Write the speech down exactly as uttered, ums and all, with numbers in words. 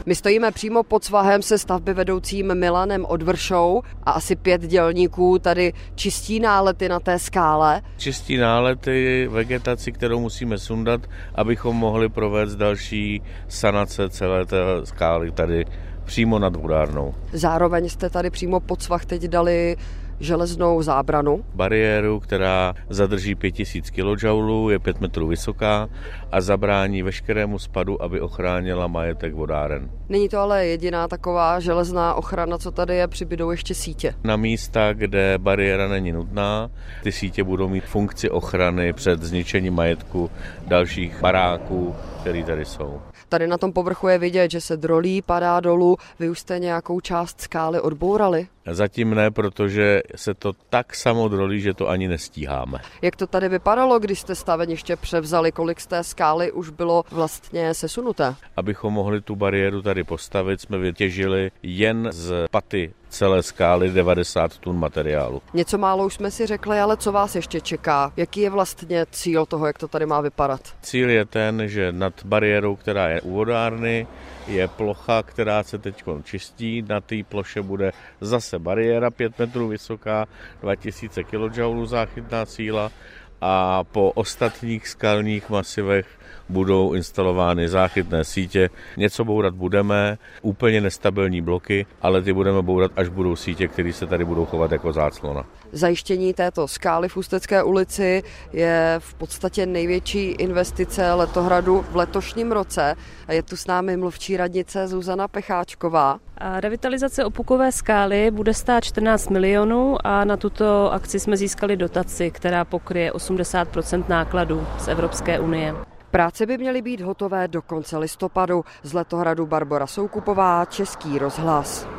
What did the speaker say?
My stojíme přímo pod svahem se stavby vedoucím Milanem Odvršou a asi pět dělníků tady čistí nálety na té skále. Čistí nálety, vegetaci, kterou musíme sundat, abychom mohli provést další sanace celé té skály tady přímo nad vodárnou. Zároveň jste tady přímo pod svah teď dali železnou zábranu. Bariéru, která zadrží pět tisíc kilojoulů, je pět metrů vysoká a zabrání veškerému spadu, aby ochránila majetek vodáren. Není to ale jediná taková železná ochrana, co tady je, přibydou ještě sítě. Na místa, kde bariéra není nutná, ty sítě budou mít funkci ochrany před zničením majetku dalších baráků, které tady jsou. Tady na tom povrchu je vidět, že se drolí, padá dolů. Vy už jste nějakou část skály odbourali? Zatím ne, protože se to tak samo drolí, že to ani nestíháme. Jak to tady vypadalo, když jste staveniště převzali? Kolik z té skály už bylo vlastně sesunuté? Abychom mohli tu bariéru tady postavit, jsme vytěžili jen z paty celé skály devadesát tun materiálu. Něco málo už jsme si řekli, ale co vás ještě čeká? Jaký je vlastně cíl toho, jak to tady má vypadat? Cíl je ten, že nad bariérou, která je u vodárny, je plocha, která se teď čistí. Na té ploše bude zase bariéra pět metrů vysoká, dva tisíce kilojoulů záchytná síla a po ostatních skalních masivech budou instalovány záchytné sítě. Něco bourat budeme, úplně nestabilní bloky, ale ty budeme bourat, až budou sítě, které se tady budou chovat jako záclona. Zajištění této skály v Ústecké ulici je v podstatě největší investice Letohradu v letošním roce. A je tu s námi mluvčí radnice Zuzana Pecháčková. A revitalizace Opukové skály bude stát čtrnáct milionů a na tuto akci jsme získali dotaci, která pokryje osmdesát procent nákladů z Evropské unie. Práce by měly být hotové do konce listopadu. Z Letohradu Barbora Soukupová, Český rozhlas.